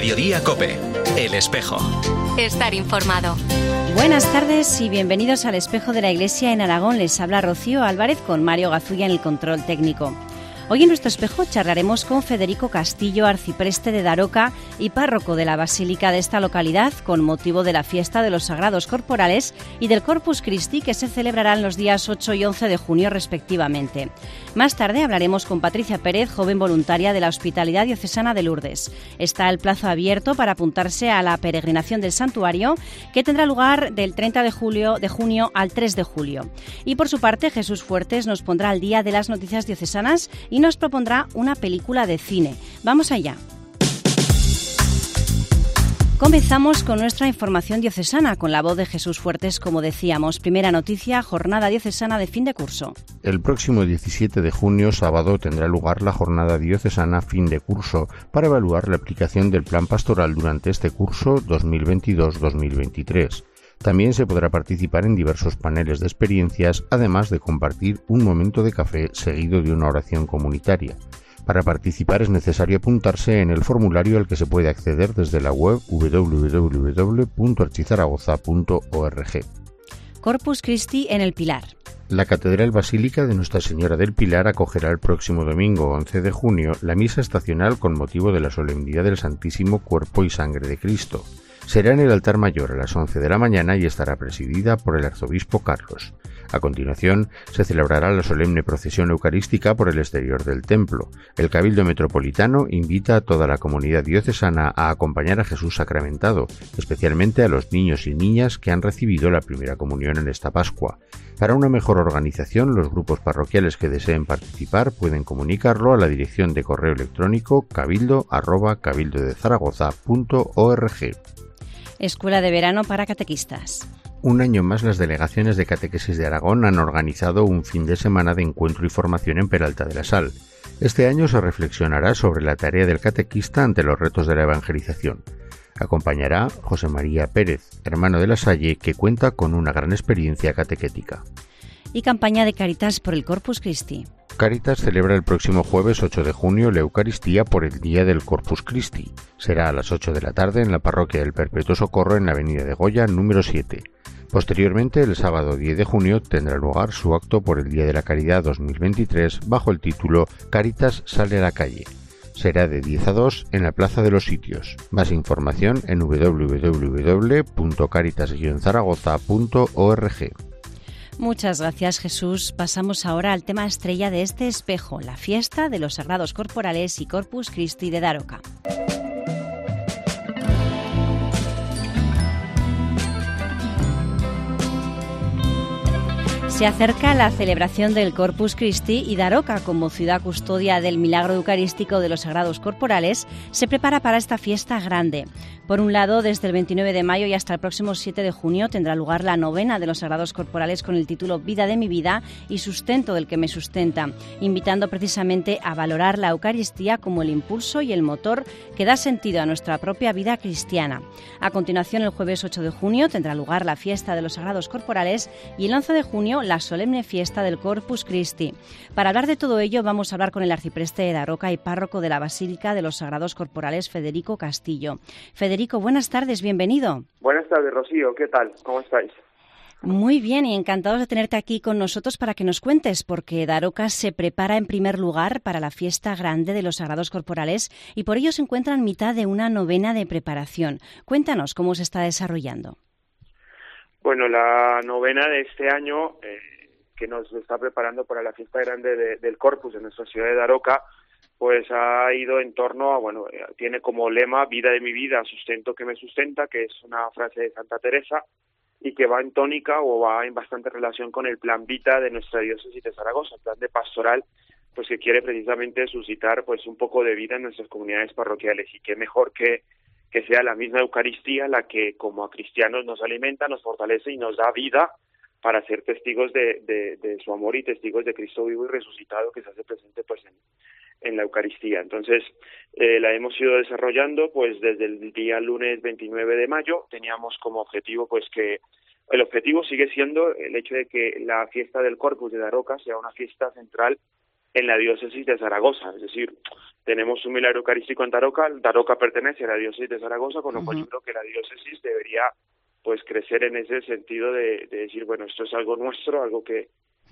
Mediodía COPE. El Espejo. Estar informado. Buenas tardes y bienvenidos al Espejo de la Iglesia en Aragón. Les habla Rocío Álvarez con Mario Gazulla en el control técnico. Hoy en nuestro espejo charlaremos con Federico Castillo, arcipreste de Daroca y párroco de la Basílica de esta localidad, con motivo de la fiesta de los Sagrados Corporales y del Corpus Christi, que se celebrarán los días 8 y 11 de junio respectivamente. Más tarde hablaremos con Patricia Pérez, joven voluntaria de la Hospitalidad Diocesana de Lourdes. Está el plazo abierto para apuntarse a la peregrinación del santuario, que tendrá lugar del 30 de junio al 3 de julio. Y por su parte, Jesús Fuertes nos pondrá al día de las noticias diocesanas y nos propondrá una película de cine. Vamos allá. Comenzamos con nuestra información diocesana, con la voz de Jesús Fuertes, como decíamos. Primera noticia, jornada diocesana de fin de curso. El próximo 17 de junio, sábado, tendrá lugar la jornada diocesana fin de curso para evaluar la aplicación del plan pastoral durante este curso 2022-2023. También se podrá participar en diversos paneles de experiencias, además de compartir un momento de café seguido de una oración comunitaria. Para participar es necesario apuntarse en el formulario al que se puede acceder desde la web www.archizaragoza.org. Corpus Christi en el Pilar. La Catedral Basílica de Nuestra Señora del Pilar acogerá el próximo domingo 11 de junio la misa estacional con motivo de la solemnidad del Santísimo Cuerpo y Sangre de Cristo. Será en el altar mayor a las 11 de la mañana y estará presidida por el arzobispo Carlos. A continuación, se celebrará la solemne procesión eucarística por el exterior del templo. El Cabildo Metropolitano invita a toda la comunidad diocesana a acompañar a Jesús sacramentado, especialmente a los niños y niñas que han recibido la primera comunión en esta Pascua. Para una mejor organización, los grupos parroquiales que deseen participar pueden comunicarlo a la dirección de correo electrónico cabildo@cabildodezaragoza.org. Escuela de verano para catequistas. Un año más, las delegaciones de Catequesis de Aragón han organizado un fin de semana de encuentro y formación en Peralta de la Sal. Este año se reflexionará sobre la tarea del catequista ante los retos de la evangelización. Acompañará José María Pérez, hermano de la Salle, que cuenta con una gran experiencia catequética. Y campaña de Cáritas por el Corpus Christi. Cáritas celebra el próximo jueves 8 de junio la Eucaristía por el Día del Corpus Christi. Será a las 8 de la tarde en la Parroquia del Perpetuo Socorro en la Avenida de Goya, número 7. Posteriormente, el sábado 10 de junio, tendrá lugar su acto por el Día de la Caridad 2023 bajo el título Cáritas sale a la calle. Será de 10 a 2 en la Plaza de los Sitios. Más información en www.caritas-zaragoza.org. Muchas gracias, Jesús. Pasamos ahora al tema estrella de este espejo, la fiesta de los Sagrados Corporales y Corpus Christi de Daroca. Se acerca la celebración del Corpus Christi y Daroca, como ciudad custodia del milagro eucarístico de los Sagrados Corporales, se prepara para esta fiesta grande. Por un lado, desde el 29 de mayo y hasta el próximo 7 de junio tendrá lugar la novena de los Sagrados Corporales con el título Vida de mi vida y Sustento del que me sustenta, invitando precisamente a valorar la Eucaristía como el impulso y el motor que da sentido a nuestra propia vida cristiana. A continuación, el jueves 8 de junio tendrá lugar la fiesta de los Sagrados Corporales y el 11 de junio la solemne fiesta del Corpus Christi. Para hablar de todo ello vamos a hablar con el arcipreste de Daroca y párroco de la Basílica de los Sagrados Corporales, Federico Castillo. Federico, buenas tardes, bienvenido. Buenas tardes, Rocío, ¿qué tal? ¿Cómo estáis? Muy bien y encantados de tenerte aquí con nosotros para que nos cuentes, porque Daroca se prepara en primer lugar para la fiesta grande de los Sagrados Corporales y por ello se encuentra en mitad de una novena de preparación. Cuéntanos cómo se está desarrollando. Bueno, la novena de este año, que nos está preparando para la fiesta grande del Corpus en nuestra ciudad de Daroca, pues ha ido en torno a, tiene como lema vida de mi vida, sustento que me sustenta, que es una frase de Santa Teresa, y que va en tónica o va en bastante relación con el plan Vita de nuestra diócesis de Zaragoza, el plan de pastoral, pues que quiere precisamente suscitar pues un poco de vida en nuestras comunidades parroquiales, y qué mejor que sea la misma Eucaristía la que como a cristianos nos alimenta, nos fortalece y nos da vida para ser testigos de su amor y testigos de Cristo vivo y resucitado que se hace presente pues en la Eucaristía. Entonces, la hemos ido desarrollando pues desde el día lunes 29 de mayo. Teníamos como objetivo pues que el objetivo sigue siendo el hecho de que la fiesta del Corpus de Daroca sea una fiesta central en la diócesis de Zaragoza, es decir, tenemos un milagro eucarístico en Daroca. Daroca pertenece a la diócesis de Zaragoza, con lo cual yo creo que la diócesis debería pues crecer en ese sentido de decir, bueno, esto es algo nuestro, algo que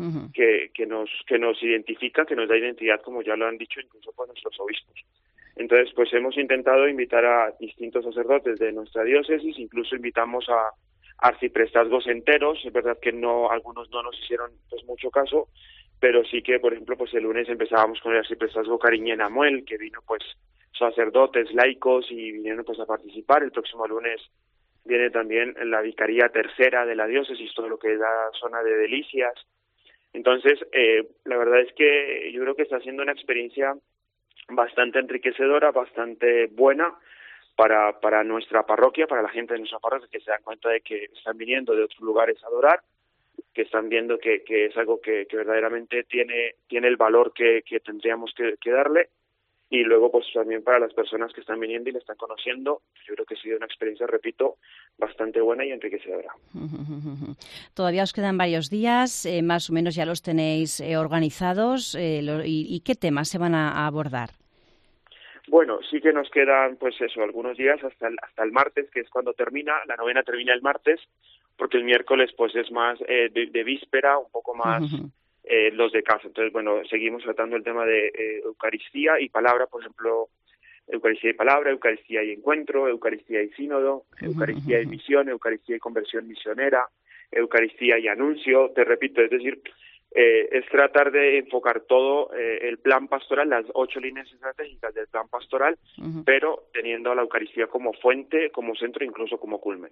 nos identifica, que nos da identidad, como ya lo han dicho incluso pues nuestros obispos. Entonces, pues hemos intentado invitar a distintos sacerdotes de nuestra diócesis, incluso invitamos a arciprestazgos enteros. Es verdad que algunos no nos hicieron pues mucho caso, pero sí que, por ejemplo, pues el lunes empezábamos con el arciprestazgo Cariñena Amuel, que vino pues sacerdotes, laicos, y vinieron pues a participar. El próximo lunes viene también la Vicaría Tercera de la diócesis, todo lo que es la zona de Delicias. Entonces, la verdad es que yo creo que está siendo una experiencia bastante enriquecedora, bastante buena para nuestra parroquia, para la gente de nuestra parroquia, que se dan cuenta de que están viniendo de otros lugares a adorar, que están viendo que es algo que verdaderamente tiene el valor que tendríamos que darle. Y luego, pues también para las personas que están viniendo y le están conociendo, yo creo que ha sido una experiencia, repito, bastante buena y enriquecedora. Todavía os quedan varios días, más o menos ya los tenéis organizados, ¿y qué temas se van a abordar? Bueno, sí que nos quedan, pues eso, algunos días hasta el martes, que es cuando termina. La novena termina el martes, porque el miércoles pues es más de víspera, un poco más... los de casa. Entonces, bueno, seguimos tratando el tema de Eucaristía y palabra, por ejemplo, Eucaristía y palabra, Eucaristía y encuentro, Eucaristía y sínodo, Eucaristía y misión, Eucaristía y conversión misionera, Eucaristía y anuncio. Te repito, es decir, es tratar de enfocar todo el plan pastoral, las 8 líneas estratégicas del plan pastoral, pero teniendo a la Eucaristía como fuente, como centro, incluso como culmen.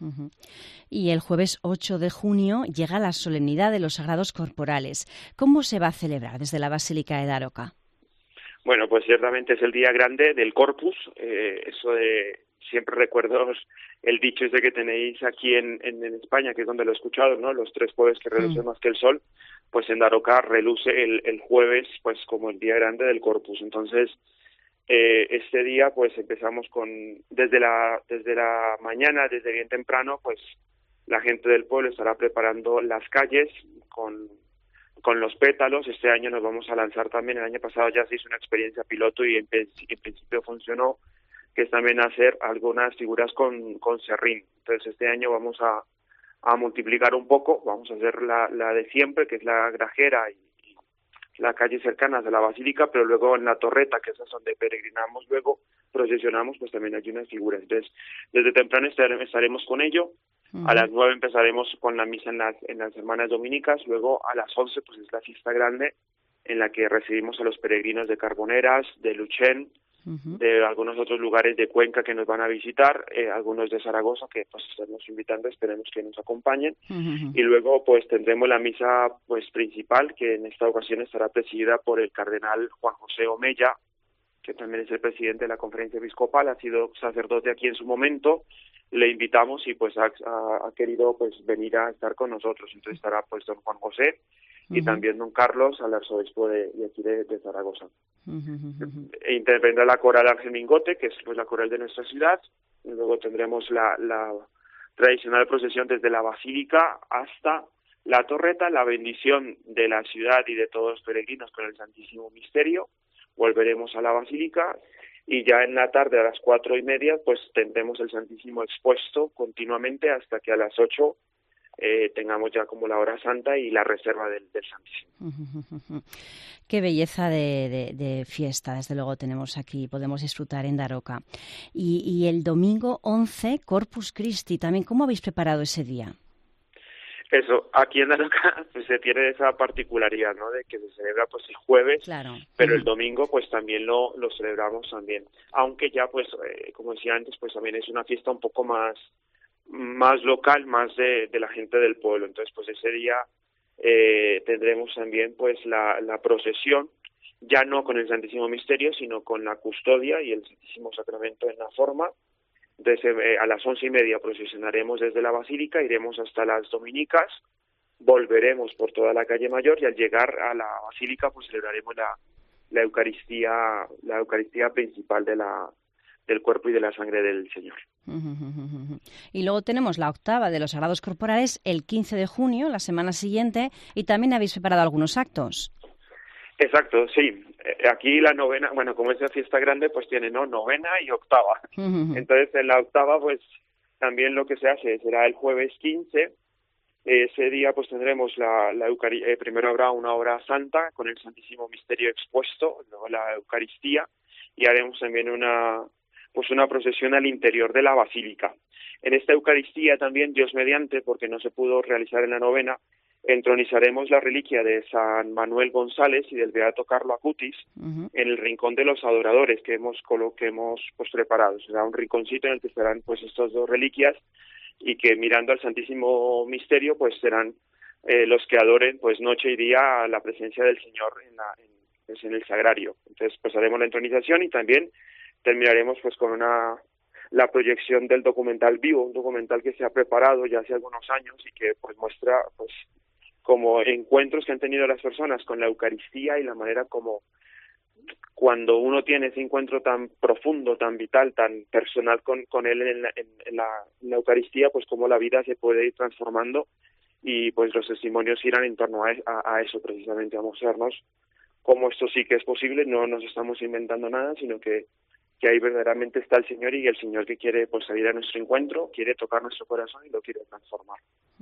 Y el jueves 8 de junio llega la solemnidad de los Sagrados Corporales. ¿Cómo se va a celebrar desde la Basílica de Daroca? Bueno, pues ciertamente es el día grande del Corpus. Eso de siempre recuerdo el dicho ese que tenéis aquí en España, que es donde lo he escuchado, ¿no? Los 3 jueves que relucen más que el sol. Pues en Daroca reluce el jueves, pues como el día grande del Corpus. Entonces, este día pues empezamos desde la mañana, desde bien temprano, pues la gente del pueblo estará preparando las calles con los pétalos. Este año nos vamos a lanzar también, el año pasado ya se hizo una experiencia piloto y en principio funcionó, que es también hacer algunas figuras con serrín. Entonces este año vamos a multiplicar un poco, vamos a hacer la de siempre, que es la grajera y la calle cercanas a la basílica, pero luego en la torreta, que es donde peregrinamos, luego procesionamos, pues también hay unas figuras. Entonces, desde temprano estaremos con ello. A las 9 empezaremos con la misa en las semanas dominicas. Luego a las 11 pues es la fiesta grande, en la que recibimos a los peregrinos de Carboneras, de Luchén, de algunos otros lugares de Cuenca que nos van a visitar, algunos de Zaragoza que pues estamos invitando, esperemos que nos acompañen. Y luego pues tendremos la misa pues principal, que en esta ocasión estará presidida por el cardenal Juan José Omella, que también es el presidente de la Conferencia Episcopal, ha sido sacerdote aquí en su momento. Le invitamos y pues ha querido pues venir a estar con nosotros. Entonces estará pues don Juan José y también don Carlos, al arzobispo de aquí de Zaragoza. Intervendrá la coral Ángel Mingote, que es pues la coral de nuestra ciudad. Y luego tendremos la tradicional procesión desde la basílica hasta la torreta, la bendición de la ciudad y de todos los peregrinos con el Santísimo Misterio. Volveremos a la basílica y ya en la tarde a las 4:30 pues tendremos el Santísimo expuesto continuamente hasta que a las 8 tengamos ya como la hora santa y la reserva del Santísimo. Qué belleza de fiesta, desde luego tenemos aquí, podemos disfrutar en Daroca. Y el domingo 11, Corpus Christi, también, ¿cómo habéis preparado ese día? Eso, aquí en Daroca pues se tiene esa particularidad, ¿no? De que se celebra pues el jueves, claro. Pero el domingo pues también lo celebramos también. Aunque ya pues, como decía antes, pues también es una fiesta un poco más local, más de la gente del pueblo. Entonces pues ese día tendremos también pues la procesión, ya no con el Santísimo Misterio, sino con la custodia y el Santísimo Sacramento en la forma. Entonces a las 11:30 procesionaremos desde la basílica, iremos hasta las dominicas, volveremos por toda la calle Mayor y al llegar a la basílica pues celebraremos la Eucaristía principal del cuerpo y de la sangre del Señor. Y luego tenemos la octava de los Sagrados Corporales el 15 de junio, la semana siguiente, y también habéis preparado algunos actos. Exacto, sí. Aquí la novena, bueno, como es la fiesta grande, pues tiene novena y octava. Entonces, en la octava, pues también lo que se hace será el jueves 15. Ese día, pues tendremos la Eucaristía. Primero habrá una hora santa con el Santísimo Misterio expuesto, luego la Eucaristía, y haremos también una procesión al interior de la basílica. En esta Eucaristía también, Dios mediante, porque no se pudo realizar en la novena, entronizaremos la reliquia de San Manuel González y del Beato Carlo Acutis en el rincón de los adoradores que hemos pues preparado. Será un rinconcito en el que estarán pues estas dos reliquias y que mirando al Santísimo Misterio pues serán los que adoren pues noche y día a la presencia del Señor en el sagrario. Entonces pues haremos la entronización y también terminaremos pues con la proyección del documental vivo, un documental que se ha preparado ya hace algunos años y que pues muestra pues como encuentros que han tenido las personas con la Eucaristía y la manera como cuando uno tiene ese encuentro tan profundo, tan vital, tan personal con él en la Eucaristía, pues cómo la vida se puede ir transformando y pues los testimonios irán en torno a eso precisamente, a mostrarnos cómo esto sí que es posible, no nos estamos inventando nada, sino que ahí verdaderamente está el Señor y el Señor que quiere pues salir a nuestro encuentro, quiere tocar nuestro corazón y lo quiere transformar.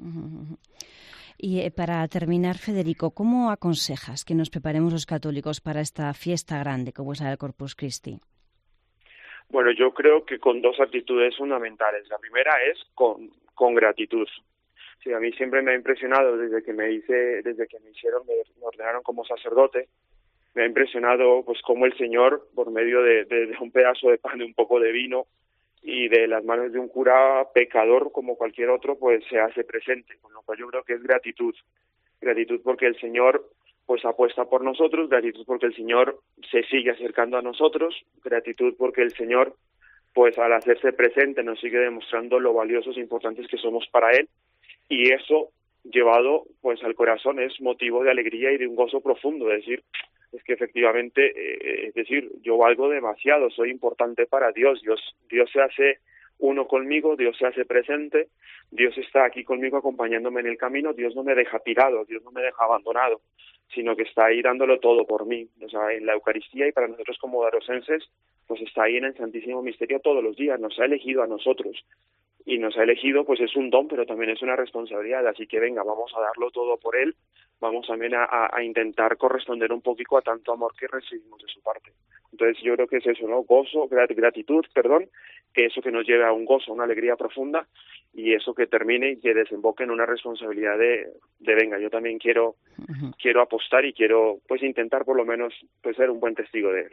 Y para terminar, Federico, ¿cómo aconsejas que nos preparemos los católicos para esta fiesta grande como es la del Corpus Christi? Bueno, yo creo que con dos actitudes fundamentales. La primera es con gratitud. Sí, a mí siempre me ha impresionado desde que me ordenaron como sacerdote. Me ha impresionado pues cómo el Señor, por medio de un pedazo de pan y un poco de vino y de las manos de un cura pecador como cualquier otro, pues se hace presente, con lo cual yo creo que es gratitud porque el Señor pues apuesta por nosotros, gratitud porque el Señor se sigue acercando a nosotros, gratitud porque el Señor pues al hacerse presente nos sigue demostrando lo valiosos e importantes que somos para Él, y eso llevado pues al corazón es motivo de alegría y de un gozo profundo, es decir, es que efectivamente, yo valgo demasiado, soy importante para Dios se hace uno conmigo, Dios se hace presente, Dios está aquí conmigo acompañándome en el camino, Dios no me deja tirado, Dios no me deja abandonado, sino que está ahí dándolo todo por mí, o sea, en la Eucaristía y para nosotros como darosenses, pues está ahí en el Santísimo Misterio todos los días, nos ha elegido a nosotros, y nos ha elegido, pues es un don, pero también es una responsabilidad, así que venga, vamos a darlo todo por Él, vamos también a intentar corresponder un poquito a tanto amor que recibimos de su parte. Entonces yo creo que es eso, ¿no? Gratitud, eso que nos lleve a un gozo, a una alegría profunda, y eso que termine y que desemboque en una responsabilidad de venga, yo también quiero apostar y quiero pues intentar por lo menos pues ser un buen testigo de Él.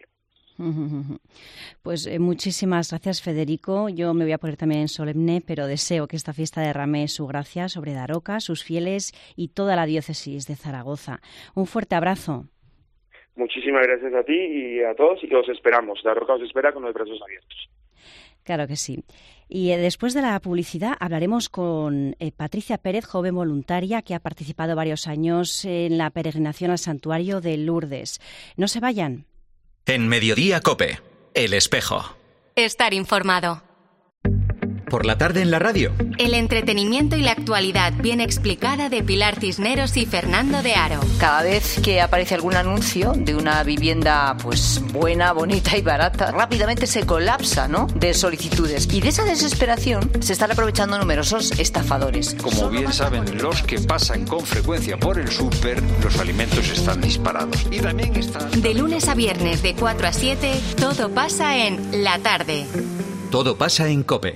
Pues muchísimas gracias, Federico. Yo me voy a poner también en solemne, pero deseo que esta fiesta derrame su gracia sobre Daroca, sus fieles y toda la diócesis de Zaragoza. Un fuerte abrazo. Muchísimas gracias a ti y a todos y os esperamos. Daroca os espera con los brazos abiertos. Claro que sí. Y después de la publicidad hablaremos con Patricia Pérez, joven voluntaria que ha participado varios años en la peregrinación al santuario de Lourdes. No se vayan. En Mediodía COPE, El Espejo. Estar informado. Por la tarde en la radio. El entretenimiento y la actualidad bien explicada de Pilar Cisneros y Fernando de Aro. Cada vez que aparece algún anuncio de una vivienda pues buena, bonita y barata, rápidamente se colapsa, ¿no?, de solicitudes. Y de esa desesperación se están aprovechando numerosos estafadores. Como bien saben los que pasan con frecuencia por el súper, los alimentos están disparados. Y también están... De lunes a viernes de 4 a 7, todo pasa en La Tarde. Todo pasa en COPE.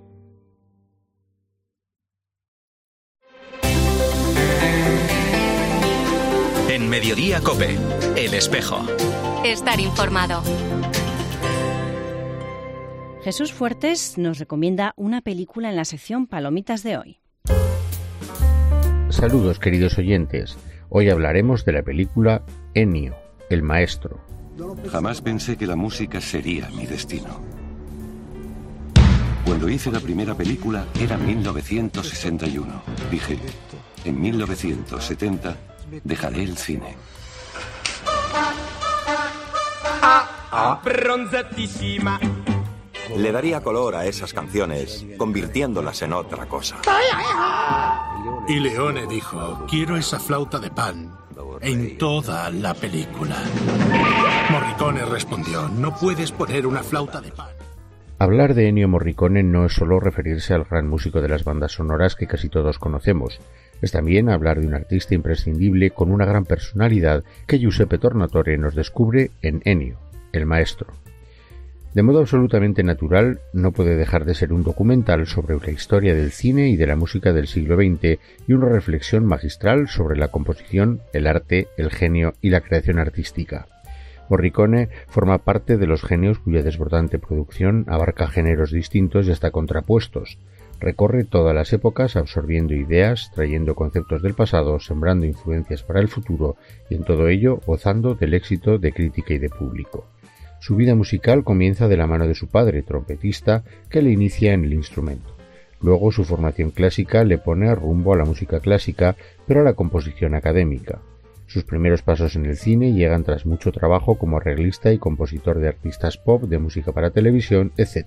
En Mediodía COPE, El Espejo. Estar informado. Jesús Fuertes nos recomienda una película en la sección Palomitas de hoy. Saludos, queridos oyentes. Hoy hablaremos de la película Ennio, el maestro. Jamás pensé que la música sería mi destino. Cuando hice la primera película era 1961. Dije, en 1970 dejaré el cine. Le daría color a esas canciones, convirtiéndolas en otra cosa. Y Leone dijo, quiero esa flauta de pan. en toda la película. Morricone respondió: no puedes poner una flauta de pan. Hablar de Ennio Morricone no es solo referirse al gran músico de las bandas sonoras que casi todos conocemos. Es también hablar de un artista imprescindible con una gran personalidad que Giuseppe Tornatore nos descubre en Ennio, el maestro. De modo absolutamente natural, no puede dejar de ser un documental sobre la historia del cine y de la música del siglo XX y una reflexión magistral sobre la composición, el arte, el genio y la creación artística. Morricone forma parte de los genios cuya desbordante producción abarca géneros distintos y hasta contrapuestos. Recorre todas las épocas absorbiendo ideas, trayendo conceptos del pasado, sembrando influencias para el futuro y en todo ello gozando del éxito de crítica y de público. Su vida musical comienza de la mano de su padre, trompetista, que le inicia en el instrumento. Luego su formación clásica le pone rumbo a la música clásica, pero a la composición académica. Sus primeros pasos en el cine llegan tras mucho trabajo como arreglista y compositor de artistas pop, de música para televisión, etc.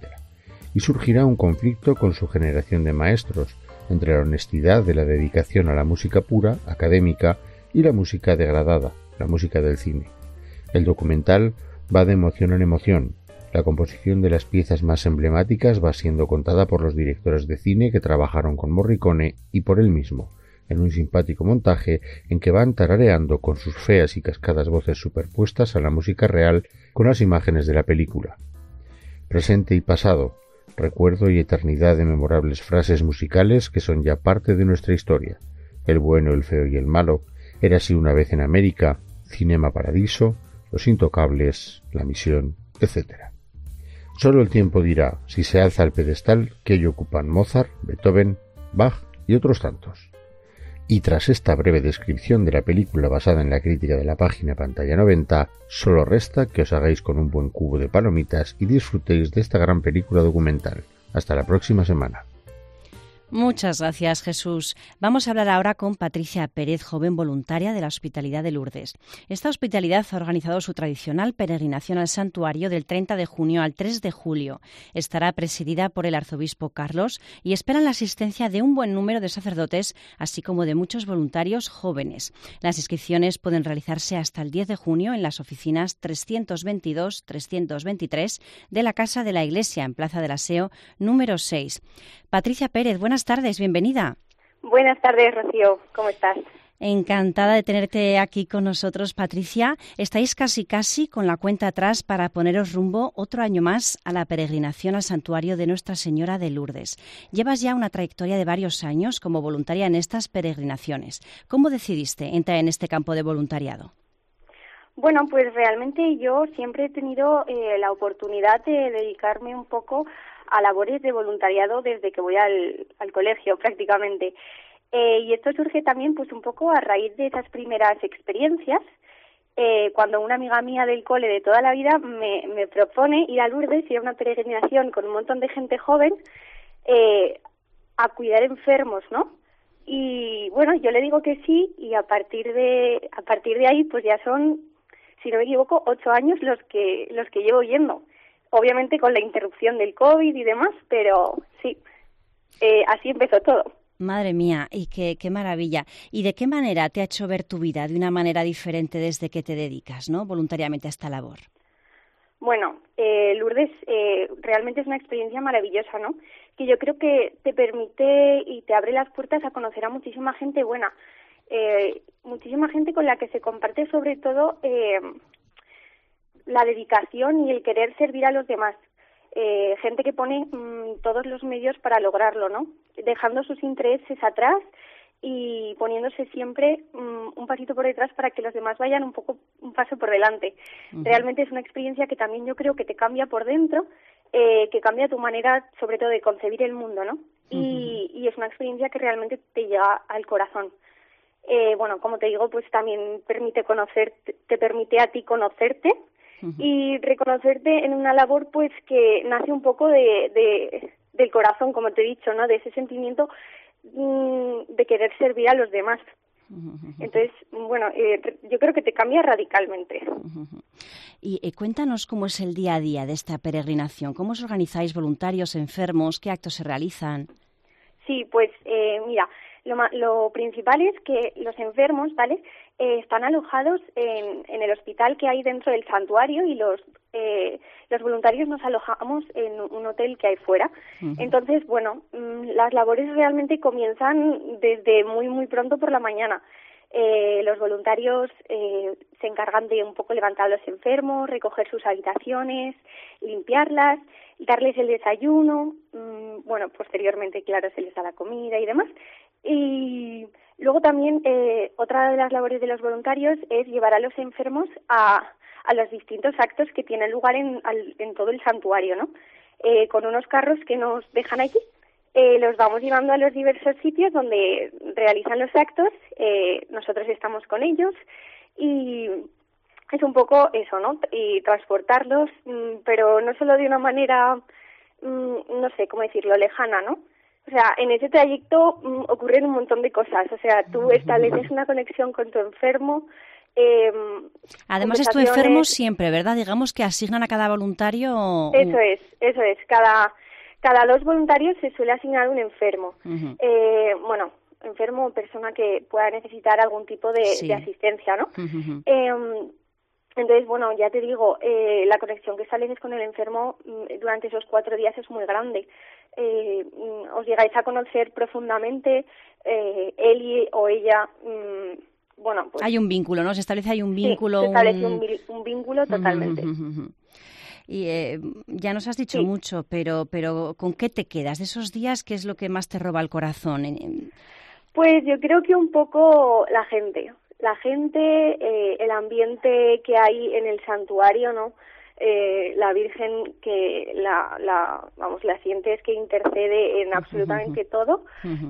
Y surgirá un conflicto con su generación de maestros, entre la honestidad de la dedicación a la música pura, académica, y la música degradada, la música del cine. El documental va de emoción en emoción. La composición de las piezas más emblemáticas va siendo contada por los directores de cine que trabajaron con Morricone y por él mismo, en un simpático montaje en que van tarareando con sus feas y cascadas voces superpuestas a la música real con las imágenes de la película. Presente y pasado, recuerdo y eternidad de memorables frases musicales que son ya parte de nuestra historia. El bueno, el feo y el malo, Érase una vez en América, Cinema Paradiso, Los Intocables, La Misión, etc. Solo el tiempo dirá si se alza al pedestal que ello ocupan Mozart, Beethoven, Bach y otros tantos. Y tras esta breve descripción de la película basada en la crítica de la página Pantalla 90, solo resta que os hagáis con un buen cubo de palomitas y disfrutéis de esta gran película documental. Hasta la próxima semana. Muchas gracias, Jesús. Vamos a hablar ahora con Patricia Pérez, joven voluntaria de la Hospitalidad de Lourdes. Esta hospitalidad ha organizado su tradicional peregrinación al santuario del 30 de junio al 3 de julio. Estará presidida por el arzobispo Carlos y esperan la asistencia de un buen número de sacerdotes, así como de muchos voluntarios jóvenes. Las inscripciones pueden realizarse hasta el 10 de junio en las oficinas 322-323 de la Casa de la Iglesia, en Plaza del Aseo, número 6. Patricia Pérez, buenas tardes, bienvenida. Buenas tardes, Rocío, ¿cómo estás? Encantada de tenerte aquí con nosotros, Patricia. Estáis casi con la cuenta atrás para poneros rumbo otro año más a la peregrinación al santuario de Nuestra Señora de Lourdes. Llevas ya una trayectoria de varios años como voluntaria en estas peregrinaciones. ¿Cómo decidiste entrar en este campo de voluntariado? Bueno, pues realmente yo siempre he tenido la oportunidad de dedicarme un poco a labores de voluntariado desde que voy al colegio prácticamente. Y esto surge también pues un poco a raíz de esas primeras experiencias, cuando una amiga mía del cole de toda la vida me propone ir a Lourdes, ir a una peregrinación con un montón de gente joven a cuidar enfermos, ¿no? Y bueno, yo le digo que sí, y a partir de ahí pues ya son, si no me equivoco, 8 años los que llevo yendo. Obviamente con la interrupción del COVID y demás, pero sí, así empezó todo. Madre mía, y qué maravilla. ¿Y de qué manera te ha hecho ver tu vida de una manera diferente desde que te dedicas, ¿no?, voluntariamente a esta labor? Bueno, Lourdes realmente es una experiencia maravillosa, ¿no?, que yo creo que te permite y te abre las puertas a conocer a muchísima gente buena, muchísima gente con la que se comparte sobre todo la dedicación y el querer servir a los demás, gente que pone todos los medios para lograrlo, ¿no?, dejando sus intereses atrás y poniéndose siempre un pasito por detrás para que los demás vayan un paso por delante. Uh-huh. Realmente es una experiencia que también yo creo que te cambia por dentro, que cambia tu manera sobre todo de concebir el mundo, ¿no? Uh-huh. Y es una experiencia que realmente te llega al corazón. Bueno, como te digo, pues también te permite a ti conocerte, uh-huh, y reconocerte en una labor pues que nace un poco del corazón, como te he dicho, ¿no?, de ese sentimiento de querer servir a los demás. Entonces, bueno, yo creo que te cambia radicalmente. Y cuéntanos cómo es el día a día de esta peregrinación. ¿Cómo os organizáis voluntarios, enfermos? ¿Qué actos se realizan? Sí, pues mira, lo principal es que los enfermos, ¿vale?, están alojados en el hospital que hay dentro del santuario y los voluntarios nos alojamos en un hotel que hay fuera. Uh-huh. Entonces, bueno, las labores realmente comienzan desde muy, muy pronto por la mañana. Los voluntarios se encargan de un poco levantar a los enfermos, recoger sus habitaciones, limpiarlas, darles el desayuno, bueno, posteriormente, claro, se les da la comida y demás. Y luego también otra de las labores de los voluntarios es llevar a los enfermos a los distintos actos que tienen lugar en todo el santuario, ¿no? Con unos carros que nos dejan allí. Los vamos llevando a los diversos sitios donde realizan los actos, nosotros estamos con ellos y es un poco eso, ¿no? Y transportarlos, pero no solo de una manera, no sé cómo decirlo, lejana, ¿no? O sea, en ese trayecto ocurren un montón de cosas, o sea, tú estableces una conexión con tu enfermo. Además es tu enfermo siempre, ¿verdad? Digamos que asignan a cada voluntario... Eso es, cada 2 voluntarios se suele asignar un enfermo. Uh-huh. Bueno, enfermo o persona que pueda necesitar algún tipo de asistencia, ¿no? Uh-huh. Entonces, bueno, ya te digo, la conexión que estableces con el enfermo durante esos 4 días es muy grande. Os llegáis a conocer profundamente, él o ella... bueno, pues, hay un vínculo, ¿no? Se establece ahí un vínculo. Sí, se establece un vínculo totalmente. Y ya nos has dicho mucho, pero ¿con qué te quedas de esos días? ¿Qué es lo que más te roba el corazón? Pues yo creo que un poco la gente, el ambiente que hay en el santuario, ¿no? La Virgen que la sientes que intercede en absolutamente todo.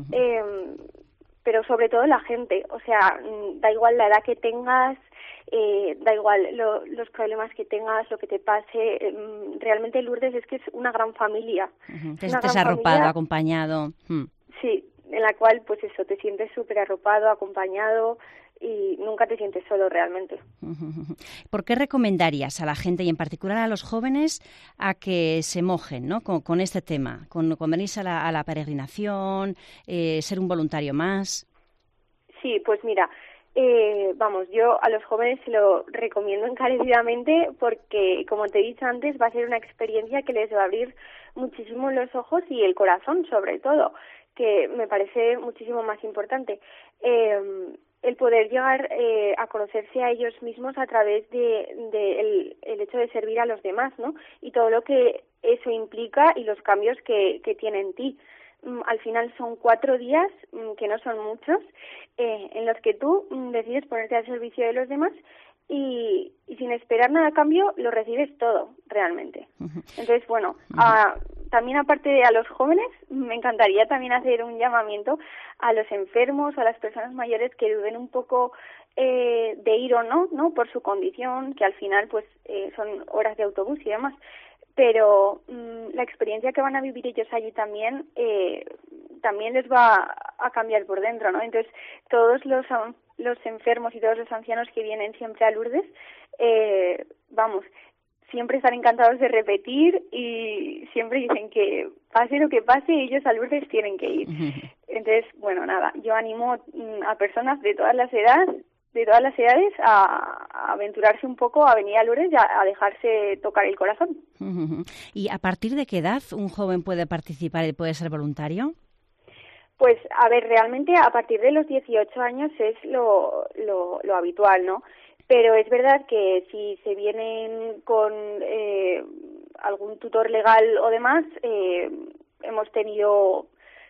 Pero sobre todo la gente, o sea, da igual la edad que tengas, da igual los problemas que tengas, lo que te pase, realmente Lourdes es que es una gran familia. Uh-huh. Te sientes arropado, acompañado. Sí, en la cual pues eso, te sientes súper arropado, acompañado y nunca te sientes solo realmente. Uh-huh. ¿Por qué recomendarías a la gente y en particular a los jóvenes a que se mojen, ¿no? con este tema, con venirse a la peregrinación, ser un voluntario más? Sí, pues mira, yo a los jóvenes se lo recomiendo encarecidamente porque, como te he dicho antes, va a ser una experiencia que les va a abrir muchísimo los ojos y el corazón, sobre todo, que me parece muchísimo más importante. El poder llegar a conocerse a ellos mismos a través de el hecho de servir a los demás, ¿no? Y todo lo que eso implica y los cambios que tiene en ti. Al final son 4 días, que no son muchos, en los que tú decides ponerte al servicio de los demás y sin esperar nada a cambio lo recibes todo, realmente. Uh-huh. Entonces, bueno, también aparte de a los jóvenes, me encantaría también hacer un llamamiento a los enfermos o a las personas mayores que duden un poco de ir o no, por su condición, que al final pues son horas de autobús y demás. Pero la experiencia que van a vivir ellos allí también les va a cambiar por dentro, ¿no? Entonces, todos los enfermos y todos los ancianos que vienen siempre a Lourdes, siempre están encantados de repetir y siempre dicen que pase lo que pase, ellos a Lourdes tienen que ir. Entonces, bueno, nada, yo animo a personas de todas las edades a aventurarse un poco, a venir a Lourdes y a dejarse tocar el corazón. ¿Y a partir de qué edad un joven puede participar y puede ser voluntario? Pues, a ver, realmente a partir de los 18 años es lo habitual, ¿no? Pero es verdad que si se vienen con algún tutor legal o demás, hemos tenido...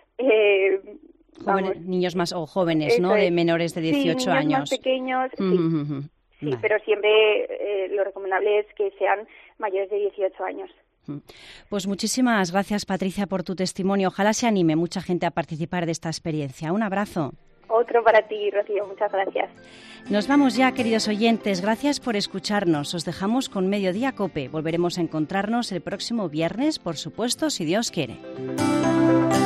niños más o jóvenes, ¿no? De menores de 18 años. Sí, niños más pequeños, sí. Sí, vale. Pero siempre lo recomendable es que sean mayores de 18 años. Pues muchísimas gracias, Patricia, por tu testimonio. Ojalá se anime mucha gente a participar de esta experiencia. Un abrazo. Otro para ti, Rocío. Muchas gracias. Nos vamos ya, queridos oyentes. Gracias por escucharnos. Os dejamos con Mediodía COPE. Volveremos a encontrarnos el próximo viernes, por supuesto, si Dios quiere.